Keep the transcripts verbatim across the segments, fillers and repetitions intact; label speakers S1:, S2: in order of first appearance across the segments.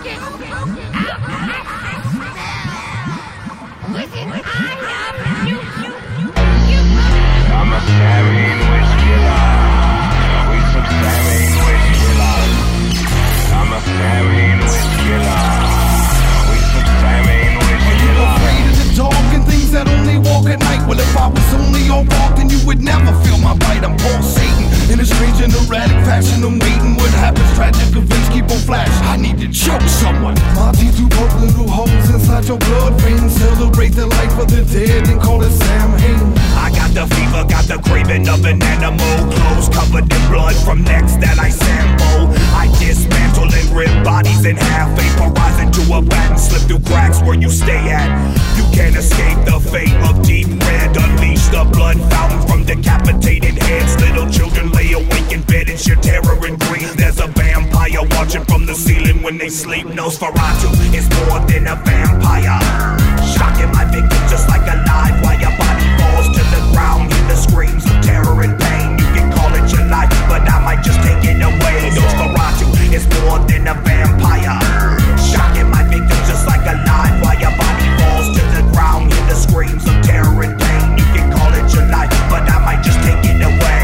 S1: I'm a stabbing wish killer. We some stabbing wish killers. I'm a stabbing wish killer. We some stabbing wish
S2: killers. Are you afraid of the dark and things that only walk at night? Well, if I was only on walk, then you would never feel my bite. I'm Paul Satan. In a strange and erratic fashion, I'm waiting. What happens? Tragic events keep on flash. I need to choke someone. My teeth do poke little holes inside your blood veins. Celebrate the life of the dead and call it Samhain.
S3: I got the fever, got the craving of an animal. Clothes covered in blood from necks that I sample. I dismantle and rip bodies in half. Vaporize into a bat and slip through cracks where you stay at. You can't escape the fate of deep red. Unleash the blood fountain from decapitated heads. Little children lay awake in bed and share terror and greed. There's a vampire watching from the ceiling when they sleep. Nosferatu is more than a vampire, shocking my victim just like a live wire. Body falls to the ground, hear the screams of terror and pain. You can call it your life, but I might just take it away. Nosferatu is more than a vampire, shocking my victim just like a live wire. Body falls to the ground, hear the screams of terror and pain. You can call it your life, but I might just take it away.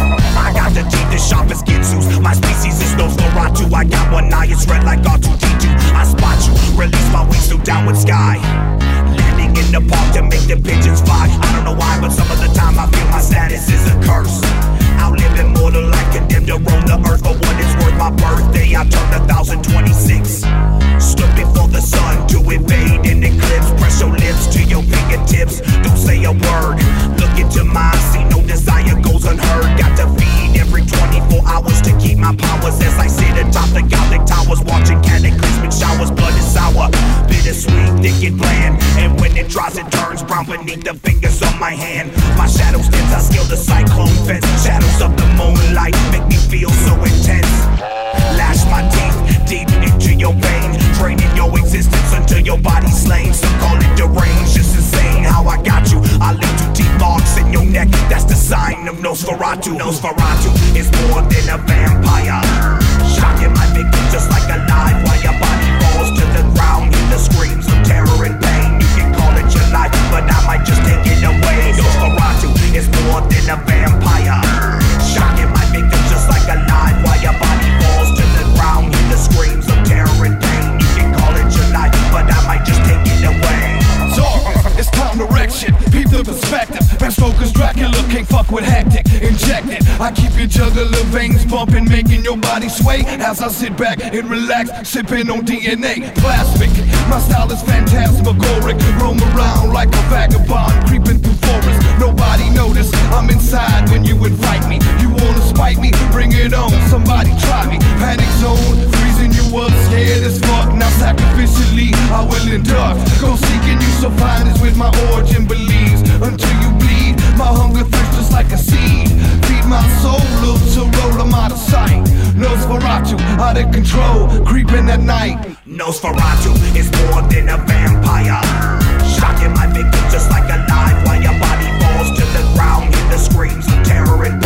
S3: I got the teeth as sharp as Ginsu's. My species is Nosferatu. I got one eye, it's red like R two D two. I spot you, release my wings to downward sky, landing in the park to make the pigeons fly. I don't know why, but some of the time I feel my status is a curse. Outliving mortal life, condemned to roam the earth. For what it's worth, my birthday I turned one thousand twenty-six. Stood before the sun to invade an eclipse. Press your lips to your fingertips, don't say a word. Look into mine, see no desire goes unheard. Got to feed every twenty-four hours to keep my powers. As I sit atop the Gothic towers, watching cataclysmic showers. Blood is sour, bittersweet, thick and bland. And when it dries, it turns brown beneath the fingers on my hand. My shadow stems, I scale the cyclone fence. Shadows of the moonlight make me feel so intense. Lash my teeth deep into your vein, draining your existence until your body's slain. Some call it deranged, just insane how I got you. I leave two deep marks in your neck, that's the sign of Nosferatu. Nosferatu is more than a vampire, shocking my victim just like a live wire. Body falls to the ground, hear the screams of terror and pain. You can call it your life, but I might just take it away. Nosferatu is more than a vampire, shocking my victim just like a live wire. Body falls to the ground, hear the screams of terror and pain. You can call it your life, but I might just take it away.
S2: Darkness, it's time to wreck shit. Peep the perspective. Bram Stoker's Dracula can't fuck with hectic. Injected, I keep your jugular veins bumping, making your body sway as I sit back and relax, sipping on D N A. Plasmic, my style is phantasmagoric. Roam around like a vagabond, creeping through forests. Nobody notice I'm inside when you invite me. You wanna spite me? Bring it on. Somebody try me. Panic zone, freezing you up, scared as fuck. Now sacrificially, I will induct. Go seeking you so fine is with my origin believes. Until you bleed, my hunger thirsts just like a seed. Feed my soul, look to roll, I'm out of sight. Nosferatu, out of control, creeping at night.
S3: Nosferatu is more than a vampire, shocking my victim just like a live wire. Body falls to the ground, hear the screams of terror and